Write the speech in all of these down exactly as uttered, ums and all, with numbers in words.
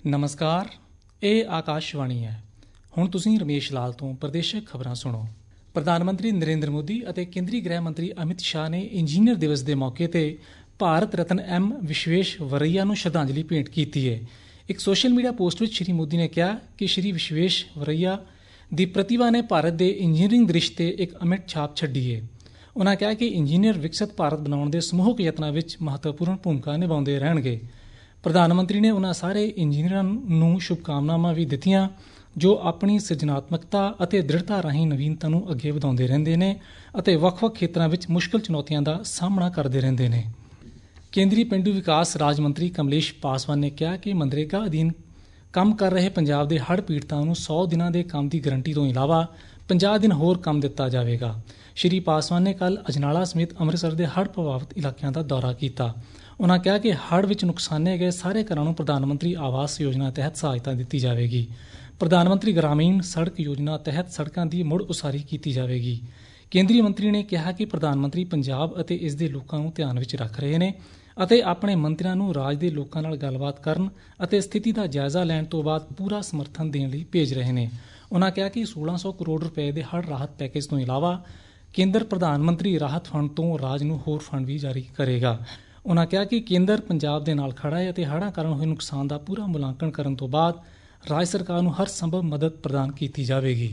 ਨਮਸਕਾਰ, ਇਹ ਆਕਾਸ਼ਵਾਣੀ ਹੈ। ਹੁਣ ਤੁਸੀਂ ਰਮੇਸ਼ ਲਾਲ ਤੋਂ ਪ੍ਰਦੇਸ਼ਕ ਖਬਰਾਂ ਸੁਣੋ। ਪ੍ਰਧਾਨ ਮੰਤਰੀ ਨਰਿੰਦਰ ਮੋਦੀ ਅਤੇ ਕੇਂਦਰੀ ਗ੍ਰਹਿ ਮੰਤਰੀ ਅਮਿਤ ਸ਼ਾਹ ਨੇ ਇੰਜੀਨੀਅਰ ਦਿਵਸ ਦੇ ਮੌਕੇ ਤੇ ਭਾਰਤ ਰਤਨ ਐਮ ਵਿਸ਼ਵੇਸ਼-ਵਰੱਈਆ ਨੂੰ ਸ਼ਰਧਾਂਜਲੀ ਭੇਂਟ ਕੀਤੀ ਹੈ। ਇੱਕ ਸੋਸ਼ਲ ਮੀਡੀਆ ਪੋਸਟ ਵਿੱਚ ਸ਼੍ਰੀ ਮੋਦੀ ਨੇ ਕਿਹਾ ਕਿ ਸ਼੍ਰੀ ਵਿਸ਼ਵੇਸ਼-ਵਰੱਈਆ ਦੀ ਪ੍ਰਤਿਭਾ ਨੇ ਭਾਰਤ ਦੇ ਇੰਜੀਨੀਅਰਿੰਗ ਦ੍ਰਿਸ਼ ਤੇ ਇੱਕ ਅਮਿੱਟ ਛਾਪ ਛੱਡੀ ਹੈ। ਉਨ੍ਹਾਂ ਕਿਹਾ ਕਿ ਇੰਜੀਨੀਅਰ ਵਿਕਸਿਤ ਭਾਰਤ ਬਣਾਉਣ ਦੇ ਸਮੂਹਕ ਯਤਨਾਂ ਵਿੱਚ ਮਹੱਤਵਪੂਰਨ ਭੂਮਿਕਾ ਨਿਭਾਉਂਦੇ ਰਹਿਣਗੇ। ਪ੍ਰਧਾਨ ਮੰਤਰੀ ਨੇ ਉਨ੍ਹਾਂ ਸਾਰੇ ਇੰਜੀਨੀਅਰਾਂ ਨੂੰ ਸ਼ੁਭਕਾਮਨਾਵਾਂ ਵੀ ਦਿੱਤੀਆਂ ਜੋ ਆਪਣੀ ਸਿਰਜਣਾਤਮਕਤਾ ਅਤੇ ਦ੍ਰਿੜਤਾ ਰਾਹੀਂ ਨਵੀਨਤਾ ਨੂੰ ਅੱਗੇ ਵਧਾਉਂਦੇ ਰਹਿੰਦੇ ਨੇ ਅਤੇ ਵੱਖ-ਵੱਖ ਖੇਤਰਾਂ ਵਿੱਚ ਮੁਸ਼ਕਲ ਚੁਣੌਤੀਆਂ ਦਾ ਸਾਹਮਣਾ ਕਰਦੇ ਰਹਿੰਦੇ ਨੇ। ਕੇਂਦਰੀ ਪੇਂਡੂ ਵਿਕਾਸ ਰਾਜ ਮੰਤਰੀ ਕਮਲੇਸ਼ ਪਾਸਵਾਨ ਨੇ ਕਿਹਾ ਕਿ ਮਨਰੇਗਾ ਅਧੀਨ ਕੰਮ ਕਰ ਰਹੇ ਪੰਜਾਬ ਦੇ ਹੜ੍ਹ ਪੀੜਤਾਂ ਨੂੰ ਸੌ ਦਿਨਾਂ ਦੇ ਕੰਮ ਦੀ ਗਰੰਟੀ ਤੋਂ ਇਲਾਵਾ ਪੰਜਾਹ ਦਿਨ ਹੋਰ ਕੰਮ ਦਿੱਤਾ ਜਾਵੇਗਾ। ਸ਼੍ਰੀ ਪਾਸਵਾਨ ਨੇ ਕੱਲ੍ਹ ਅਜਨਾਲਾ ਸਮੇਤ ਅੰਮ੍ਰਿਤਸਰ ਦੇ ਹੜ੍ਹ ਪ੍ਰਭਾਵਿਤ ਇਲਾਕਿਆਂ ਦਾ ਦੌਰਾ ਕੀਤਾ। ਉਨ੍ਹਾਂ ਕਿਹਾ ਕਿ ਹੜ੍ਹ ਵਿੱਚ ਨੁਕਸਾਨੇ ਗਏ ਸਾਰੇ ਘਰਾਂ ਨੂੰ ਪ੍ਰਧਾਨ ਮੰਤਰੀ ਆਵਾਸ ਯੋਜਨਾ ਤਹਿਤ ਸਹਾਇਤਾ ਦਿੱਤੀ ਜਾਵੇਗੀ। ਪ੍ਰਧਾਨ ਮੰਤਰੀ ਗ੍ਰਾਮੀਣ ਸੜਕ ਯੋਜਨਾ ਤਹਿਤ ਸੜਕਾਂ ਦੀ ਮੁੜ ਉਸਾਰੀ ਕੀਤੀ ਜਾਵੇਗੀ। ਕੇਂਦਰੀ ਮੰਤਰੀ ਨੇ ਕਿਹਾ ਕਿ ਪ੍ਰਧਾਨ ਮੰਤਰੀ ਪੰਜਾਬ ਅਤੇ ਇਸ ਦੇ ਲੋਕਾਂ ਨੂੰ ਧਿਆਨ ਵਿੱਚ ਰੱਖ ਰਹੇ ਨੇ ਅਤੇ ਆਪਣੇ ਮੰਤਰੀਆਂ ਨੂੰ ਰਾਜ ਦੇ ਲੋਕਾਂ ਨਾਲ ਗੱਲਬਾਤ ਕਰਨ ਅਤੇ ਸਥਿਤੀ ਦਾ ਜਾਇਜ਼ਾ ਲੈਣ ਤੋਂ ਬਾਅਦ ਪੂਰਾ ਸਮਰਥਨ ਦੇਣ ਲਈ ਭੇਜ ਰਹੇ ਨੇ। ਉਨ੍ਹਾਂ ਕਿਹਾ ਕਿ ਸੋਲਾਂ ਸੌ ਕਰੋੜ ਰੁਪਏ ਦੇ ਹੜ੍ਹ ਰਾਹਤ ਪੈਕੇਜ ਤੋਂ ਇਲਾਵਾ ਕੇਂਦਰ ਪ੍ਰਧਾਨ ਮੰਤਰੀ ਰਾਹਤ ਫੰਡ ਤੋਂ ਰਾਜ ਨੂੰ ਹੋਰ ਫੰਡ ਵੀ ਜਾਰੀ ਕਰੇਗਾ। ਉਨ੍ਹਾਂ ਕਿਹਾ ਕਿ ਕੇਂਦਰ ਪੰਜਾਬ ਦੇ ਨਾਲ ਖੜਾ ਹੈ ਅਤੇ ਹੜ੍ਹਾਂ ਕਾਰਨ ਹੋਏ ਨੁਕਸਾਨ ਦਾ ਪੂਰਾ ਮੁਲਾਂਕਣ ਕਰਨ ਤੋਂ ਬਾਅਦ ਰਾਜ ਸਰਕਾਰ ਨੂੰ ਹਰ ਸੰਭਵ ਮਦਦ ਪ੍ਰਦਾਨ ਕੀਤੀ ਜਾਵੇਗੀ।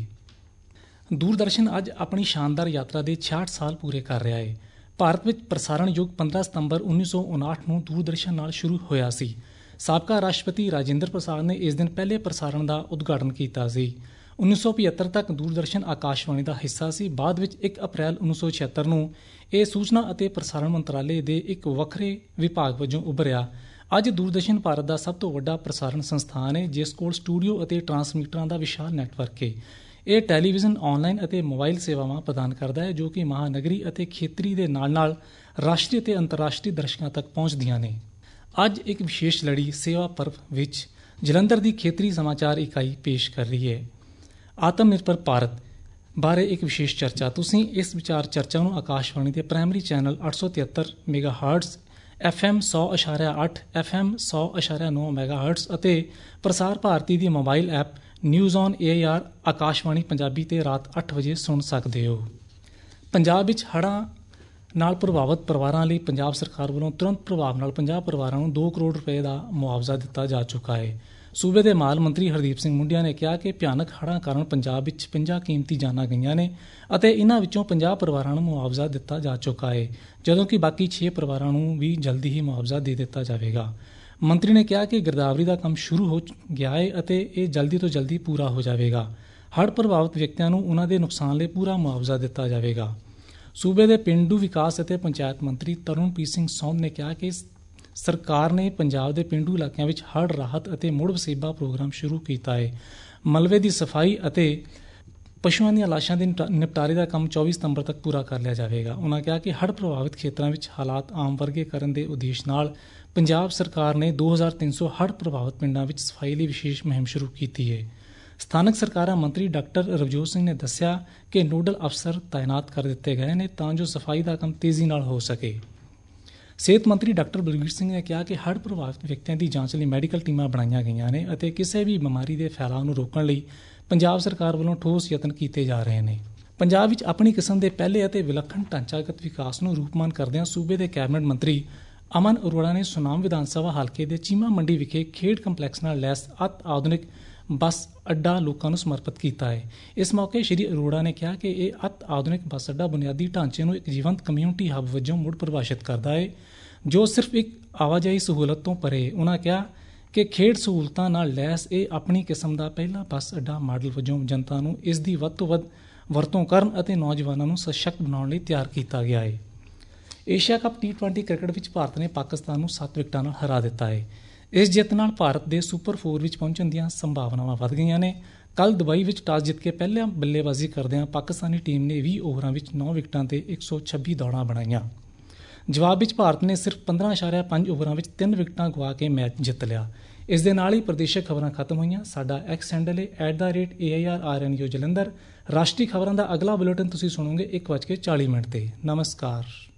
ਦੂਰਦਰਸ਼ਨ ਅੱਜ ਆਪਣੀ ਸ਼ਾਨਦਾਰ ਯਾਤਰਾ ਦੇ ਛਿਆਹਠ ਸਾਲ ਪੂਰੇ ਕਰ ਰਿਹਾ ਹੈ। ਭਾਰਤ ਵਿੱਚ ਪ੍ਰਸਾਰਣ ਯੁੱਗ ਪੰਦਰਾਂ ਸਤੰਬਰ ਉੱਨੀ ਸੌ ਉਨਾਹਠ ਨੂੰ ਦੂਰਦਰਸ਼ਨ ਨਾਲ ਸ਼ੁਰੂ ਹੋਇਆ ਸੀ। ਸਾਬਕਾ ਰਾਸ਼ਟਰਪਤੀ ਰਾਜਿੰਦਰ ਪ੍ਰਸਾਦ ਨੇ ਇਸ ਦਿਨ ਪਹਿਲੇ ਪ੍ਰਸਾਰਣ ਦਾ ਉਦਘਾਟਨ ਕੀਤਾ ਸੀ। ਉੱਨੀ ਸੌ ਪਝੱਤਰ ਤੱਕ ਦੂਰਦਰਸ਼ਨ ਆਕਾਸ਼ਵਾਣੀ ਦਾ ਹਿੱਸਾ ਸੀ। ਬਾਅਦ ਵਿੱਚ ਇੱਕ ਅਪ੍ਰੈਲ ਉੱਨੀ ਸੌ ਛਿਅੱਤਰ ਨੂੰ ਇਹ ਸੂਚਨਾ ਅਤੇ ਪ੍ਰਸਾਰਣ ਮੰਤਰਾਲੇ ਦੇ ਇੱਕ ਵੱਖਰੇ ਵਿਭਾਗ ਵਜੋਂ ਉਭਰਿਆ। ਅੱਜ ਦੂਰਦਰਸ਼ਨ ਭਾਰਤ ਦਾ ਸਭ ਤੋਂ ਵੱਡਾ ਪ੍ਰਸਾਰਣ ਸੰਸਥਾਨ ਹੈ ਜਿਸ ਕੋਲ ਸਟੂਡੀਓ ਅਤੇ ਟਰਾਂਸਮੀਟਰਾਂ ਦਾ ਵਿਸ਼ਾਲ ਨੈਟਵਰਕ ਹੈ। ਇਹ ਟੈਲੀਵਿਜ਼ਨ, ਆਨਲਾਈਨ ਅਤੇ ਮੋਬਾਈਲ ਸੇਵਾਵਾਂ ਪ੍ਰਦਾਨ ਕਰਦਾ ਹੈ ਜੋ ਕਿ ਮਹਾਨਗਰੀ ਅਤੇ ਖੇਤਰੀ ਦੇ ਨਾਲ-ਨਾਲ ਰਾਸ਼ਟਰੀ ਅਤੇ ਅੰਤਰਰਾਸ਼ਟਰੀ ਦਰਸ਼ਕਾਂ ਤੱਕ ਪਹੁੰਚਦੀਆਂ ਨੇ। ਅੱਜ ਇੱਕ ਵਿਸ਼ੇਸ਼ ਲੜੀ ਸੇਵਾ ਪਰਵ ਵਿੱਚ ਜਲੰਧਰ ਦੀ ਖੇਤਰੀ ਸਮਾਚਾਰ ਇਕਾਈ ਪੇਸ਼ ਕਰ ਰਹੀ ਹੈ। ਆਤਮ ਨਿਰਭਰ ਭਾਰਤ ਬਾਰੇ ਇੱਕ ਵਿਸ਼ੇਸ਼ ਚਰਚਾ। ਤੁਸੀਂ ਇਸ ਵਿਚਾਰ ਚਰਚਾ ਨੂੰ ਆਕਾਸ਼ਵਾਣੀ ਦੇ ਪ੍ਰਾਇਮਰੀ ਚੈਨਲ ਅੱਠ ਸੌ ਤਿਹੱਤਰ ਮੈਗਾ ਹਰਟਜ਼, ਐਫ ਐਮ ਸੌ ਅਸ਼ਾਰਿਆ ਅੱਠ, ਐਫ ਐਮ ਸੌ ਅਸ਼ਾਰਿਆ ਨੌ ਮੈਗਾ ਹਰਟਜ਼ ਅਤੇ ਪ੍ਰਸਾਰ ਭਾਰਤੀ ਦੀ mobile app news on A I R Akashvani Punjabi ਤੇ ਰਾਤ ਅੱਠ ਵਜੇ ਸੁਣ ਸਕਦੇ ਹੋ। ਪੰਜਾਬ ਵਿੱਚ ਹੜ੍ਹਾਂ ਨਾਲ ਪ੍ਰਭਾਵਿਤ ਪਰਿਵਾਰਾਂ ਲਈ ਪੰਜਾਬ ਸਰਕਾਰ ਵੱਲੋਂ ਤੁਰੰਤ ਪ੍ਰਭਾਵ ਨਾਲ ਪੰਜਾਹ ਪਰਿਵਾਰਾਂ ਨੂੰ ਦੋ ਕਰੋੜ ਰੁਪਏ ਦਾ ਮੁਆਵਜ਼ਾ ਦਿੱਤਾ ਜਾ ਚੁੱਕਾ ਹੈ। ਸੂਬੇ ਦੇ ਮਾਲ ਮੰਤਰੀ ਹਰਦੀਪ ਸਿੰਘ ਮੁੰਡਿਆ ਨੇ ਕਿਹਾ ਕਿ ਭਿਆਨਕ ਹੜ੍ਹਾਂ ਕਾਰਨ ਪੰਜਾਬ ਵਿੱਚ ਛਪੰਜਾ ਕੀਮਤੀ ਜਾਨਾਂ ਗਈਆਂ ਨੇ ਅਤੇ ਇਨ੍ਹਾਂ ਵਿੱਚੋਂ ਪੰਜਾਹ ਪਰਿਵਾਰਾਂ ਨੂੰ ਮੁਆਵਜ਼ਾ ਦਿੱਤਾ ਜਾ ਚੁੱਕਾ ਹੈ ਜਦੋਂ ਕਿ ਬਾਕੀ ਛੇ ਪਰਿਵਾਰਾਂ ਨੂੰ ਵੀ ਜਲਦੀ ਹੀ ਮੁਆਵਜ਼ਾ ਦੇ ਦਿੱਤਾ ਜਾਵੇਗਾ। ਮੰਤਰੀ ਨੇ ਕਿਹਾ ਕਿ ਗਿਰਦਾਵਰੀ ਦਾ ਕੰਮ ਸ਼ੁਰੂ ਹੋ ਗਿਆ ਹੈ ਅਤੇ ਇਹ ਜਲਦੀ ਤੋਂ ਜਲਦੀ ਪੂਰਾ ਹੋ ਜਾਵੇਗਾ। ਹੜ੍ਹ ਪ੍ਰਭਾਵਿਤ ਵਿਅਕਤੀਆਂ ਨੂੰ ਉਨ੍ਹਾਂ ਦੇ ਨੁਕਸਾਨ ਲਈ ਪੂਰਾ ਮੁਆਵਜ਼ਾ ਦਿੱਤਾ ਜਾਵੇਗਾ। ਸੂਬੇ ਦੇ ਪੇਂਡੂ ਵਿਕਾਸ ਅਤੇ ਪੰਚਾਇਤ ਮੰਤਰੀ ਤਰੁਣਪ੍ਰੀਤ ਸਿੰਘ ਸੌਂਦ ਨੇ ਕਿਹਾ ਕਿ ਸਰਕਾਰ ਨੇ ਪੰਜਾਬ ਦੇ ਪੇਂਡੂ ਇਲਾਕਿਆਂ ਵਿੱਚ ਹੜ੍ਹ ਰਾਹਤ ਅਤੇ ਮੁੜ ਵਸੇਬਾ ਪ੍ਰੋਗਰਾਮ ਸ਼ੁਰੂ ਕੀਤਾ ਹੈ। ਮਲਬੇ ਦੀ ਸਫਾਈ ਅਤੇ ਪਸ਼ੂਆਂ ਦੀਆਂ ਲਾਸ਼ਾਂ ਦੇ ਨਿਪਟਾਰੇ ਦਾ ਕੰਮ ਚੌਵੀ ਸਤੰਬਰ ਤੱਕ ਪੂਰਾ ਕਰ ਲਿਆ ਜਾਵੇਗਾ। ਉਨ੍ਹਾਂ ਕਿਹਾ ਕਿ ਹੜ੍ਹ ਪ੍ਰਭਾਵਿਤ ਖੇਤਰਾਂ ਵਿੱਚ ਹਾਲਾਤ ਆਮ ਵਰਗੇ ਕਰਨ ਦੇ ਉਦੇਸ਼ ਨਾਲ ਪੰਜਾਬ ਸਰਕਾਰ ਨੇ ਦੋ ਹਜ਼ਾਰ ਤਿੰਨ ਸੌ ਹੜ੍ਹ ਪ੍ਰਭਾਵਿਤ ਪਿੰਡਾਂ ਵਿੱਚ ਸਫਾਈ ਲਈ ਵਿਸ਼ੇਸ਼ ਮੁਹਿੰਮ ਸ਼ੁਰੂ ਕੀਤੀ ਹੈ। ਸਥਾਨਕ ਸਰਕਾਰਾਂ ਮੰਤਰੀ ਡਾਕਟਰ ਰਵਜੋਤ ਸਿੰਘ ਨੇ ਦੱਸਿਆ ਕਿ ਨੋਡਲ ਅਫਸਰ ਤਾਇਨਾਤ ਕਰ ਦਿੱਤੇ ਗਏ ਨੇ ਤਾਂ ਜੋ ਸਫਾਈ ਦਾ ਕੰਮ ਤੇਜ਼ੀ ਨਾਲ ਹੋ ਸਕੇ। ਸਿਹਤ ਮੰਤਰੀ ਡਾਕਟਰ ਬਲਬੀਰ ਸਿੰਘ ਨੇ ਕਿਹਾ ਕਿ ਹੜ੍ਹ ਪ੍ਰਭਾਵਿਤ ਵਿਅਕਤੀਆਂ ਦੀ ਜਾਂਚ ਲਈ ਮੈਡੀਕਲ ਟੀਮਾਂ ਬਣਾਈਆਂ ਗਈਆਂ ਨੇ ਅਤੇ ਕਿਸੇ ਵੀ ਬਿਮਾਰੀ ਦੇ ਫੈਲਾਅ ਨੂੰ ਰੋਕਣ ਲਈ ਪੰਜਾਬ ਸਰਕਾਰ ਵੱਲੋਂ ਠੋਸ ਯਤਨ ਕੀਤੇ ਜਾ ਰਹੇ ਨੇ। ਪੰਜਾਬ ਵਿੱਚ ਆਪਣੀ ਕਿਸਮ ਦੇ ਪਹਿਲੇ ਅਤੇ ਵਿਲੱਖਣ ਢਾਂਚਾਗਤ ਵਿਕਾਸ ਨੂੰ ਰੂਪਮਾਨ ਕਰਦਿਆਂ ਸੂਬੇ ਦੇ ਕੈਬਨਿਟ ਮੰਤਰੀ ਅਮਨ ਅਰੋੜਾ ਨੇ ਸੁਨਾਮ ਵਿਧਾਨ ਸਭਾ ਹਲਕੇ ਦੇ ਚੀਮਾ ਮੰਡੀ ਵਿਖੇ ਖੇਡ ਕੰਪਲੈਕਸ ਨਾਲ ਲੈਸ ਅਤ ਆਧੁਨਿਕ ਬੱਸ ਅੱਡਾ ਲੋਕਾਂ ਨੂੰ ਸਮਰਪਿਤ ਕੀਤਾ ਹੈ। ਇਸ ਮੌਕੇ ਸ਼੍ਰੀ ਅਰੋੜਾ ਨੇ ਕਿਹਾ ਕਿ ਇਹ ਅਤ ਆਧੁਨਿਕ ਬੱਸ ਅੱਡਾ ਬੁਨਿਆਦੀ ਢਾਂਚੇ ਨੂੰ ਇੱਕ ਜੀਵੰਤ ਕਮਿਊਨਿਟੀ ਹੱਬ ਵਜੋਂ ਮੁੜ ਪਰਿਭਾਸ਼ਿਤ ਕਰਦਾ ਹੈ ਜੋ ਸਿਰਫ ਇੱਕ ਆਵਾਜਾਈ ਸਹੂਲਤ ਤੋਂ ਪਰੇ। ਉਨ੍ਹਾਂ ਕਿਹਾ ਕਿ ਖੇਡ ਸਹੂਲਤਾਂ ਨਾਲ ਲੈਸ ਇਹ ਆਪਣੀ ਕਿਸਮ ਦਾ ਪਹਿਲਾ ਬੱਸ ਅੱਡਾ ਮਾਡਲ ਵਜੋਂ ਜਨਤਾ ਨੂੰ ਇਸ ਦੀ ਵੱਧ ਤੋਂ ਵੱਧ ਵਰਤੋਂ ਕਰਨ ਅਤੇ ਨੌਜਵਾਨਾਂ ਨੂੰ ਸਸ਼ਕਤ ਬਣਾਉਣ ਲਈ ਤਿਆਰ ਕੀਤਾ ਗਿਆ ਹੈ। Asia cup T twenty cricket ਵਿੱਚ ਭਾਰਤ ਨੇ ਪਾਕਿਸਤਾਨ ਨੂੰ ਸੱਤ ਵਿਕਟਾਂ ਨਾਲ ਹਰਾ ਦਿੱਤਾ ਹੈ। ਇਸ ਜਿੱਤ ਨਾਲ ਭਾਰਤ ਦੇ ਸੁਪਰ ਫੋਰ ਵਿੱਚ ਪਹੁੰਚਣ ਦੀਆਂ ਸੰਭਾਵਨਾਵਾਂ ਵੱਧ ਗਈਆਂ ਨੇ। ਕੱਲ੍ਹ ਦੁਬਈ ਵਿੱਚ ਟਾਸ ਜਿੱਤ ਕੇ ਪਹਿਲਾਂ ਬੱਲੇਬਾਜ਼ੀ ਕਰਦਿਆਂ ਪਾਕਿਸਤਾਨੀ ਟੀਮ ਨੇ ਵੀਹ ਓਵਰਾਂ ਵਿੱਚ ਨੌ ਵਿਕਟਾਂ ਤੇ ਇੱਕ ਸੌ ਛੱਬੀ ਦੌੜਾਂ ਬਣਾਈਆਂ। ਜਵਾਬ ਵਿੱਚ ਭਾਰਤ ਨੇ ਸਿਰਫ ਪੰਦਰਾਂ ਇਸ਼ਾਰਿਆ ਪੰਜ ਓਵਰਾਂ ਵਿੱਚ ਤਿੰਨ ਵਿਕਟਾਂ ਗਵਾ ਕੇ ਮੈਚ ਜਿੱਤ ਲਿਆ। ਇਸ ਦੇ ਨਾਲ ਹੀ ਪ੍ਰਦੇਸ਼ਕ ਖਬਰਾਂ ਖਤਮ ਹੋਈਆਂ। ਸਾਡਾ ਐਕਸ ਹੈਂਡਲ ਹੈ at the rate A I R R N U Jalandhar. ਰਾਸ਼ਟਰੀ ਖਬਰਾਂ ਦਾ ਅਗਲਾ ਬੁਲੇਟਿਨ ਤੁਸੀਂ ਸੁਣੋਗੇ ਇੱਕ ਵੱਜ ਕੇ ਚਾਲੀ ਮਿੰਟ ਤੇ। ਨਮਸਕਾਰ।